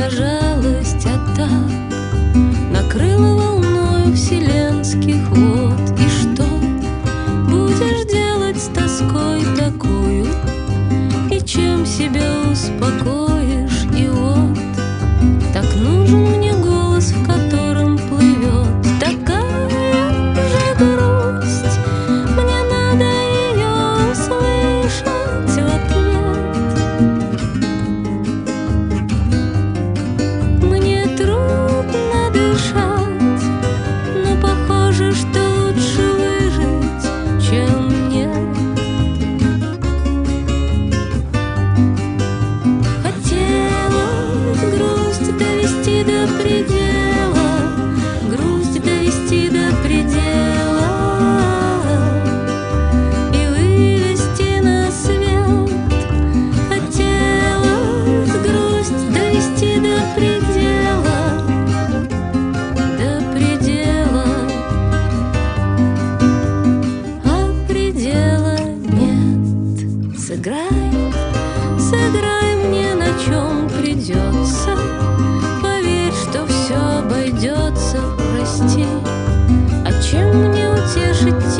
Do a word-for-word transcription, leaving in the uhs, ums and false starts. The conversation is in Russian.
на жалость, а так накрыла волною вселенских вод. И что будешь делать с тоской такую? И чем себя успокоишь? И вот так нужен мне голос, в котором плывет такая же грусть. Мне надо ее услышать в ответ. Мне трудно дышать, но похоже, что лучше выжить, чем нет. Хотелось грусть довести до предела, грусть довести до предела и вывести на свет. Хотелось грусть довести до предела, до предела, а предела нет. Сыграй, сыграй мне, на чем придется. Поверь, что все обойдется, прости. А чем мне утешить